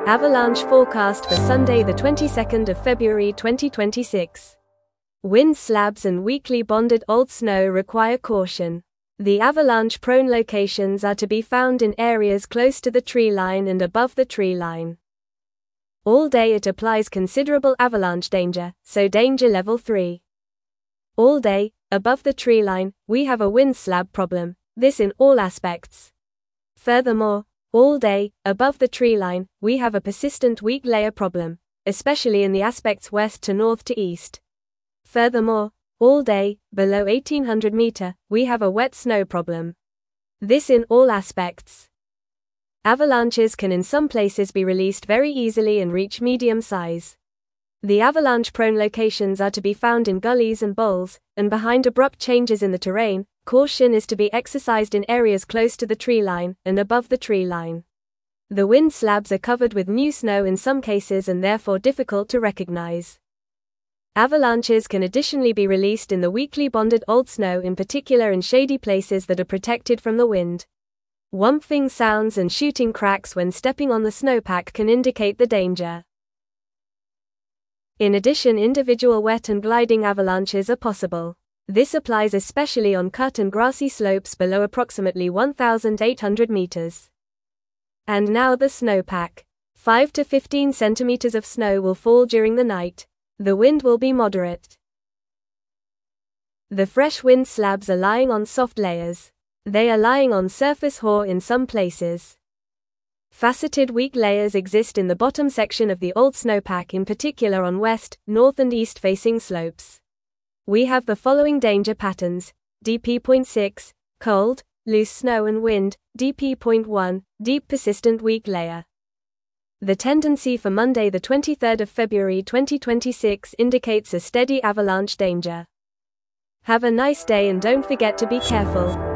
Avalanche forecast for Sunday the 22nd of February 2026. Wind slabs and weakly bonded old snow require caution. The avalanche-prone locations are to be found in areas close to the tree line and above the tree line. All day it applies considerable avalanche danger, so danger level 3. All day, above the tree line, we have a wind slab problem, this in all aspects. Furthermore, all day, above the tree line, we have a persistent weak layer problem, especially in the aspects west to north to east. Furthermore, all day, below 1800 meter, we have a wet snow problem. This in all aspects. Avalanches can in some places be released very easily and reach medium size. The avalanche-prone locations are to be found in gullies and bowls, and behind abrupt changes in the terrain. Caution is to be exercised in areas close to the tree line and above the tree line. The wind slabs are covered with new snow in some cases and therefore difficult to recognize. Avalanches can additionally be released in the weakly bonded old snow, in particular in shady places that are protected from the wind. Whumping sounds and shooting cracks when stepping on the snowpack can indicate the danger. In addition, individual wet and gliding avalanches are possible. This applies especially on cut and grassy slopes below approximately 1,800 meters. And now the snowpack. 5 to 15 centimeters of snow will fall during the night. The wind will be moderate. The fresh wind slabs are lying on soft layers. They are lying on surface hoar in some places. Faceted weak layers exist in the bottom section of the old snowpack, in particular on west, north and east facing slopes. We have the following danger patterns: DP.6, cold, loose snow and wind; DP.1, deep persistent weak layer. The tendency for Monday the 23rd of February 2026 indicates a steady avalanche danger. Have a nice day and don't forget to be careful.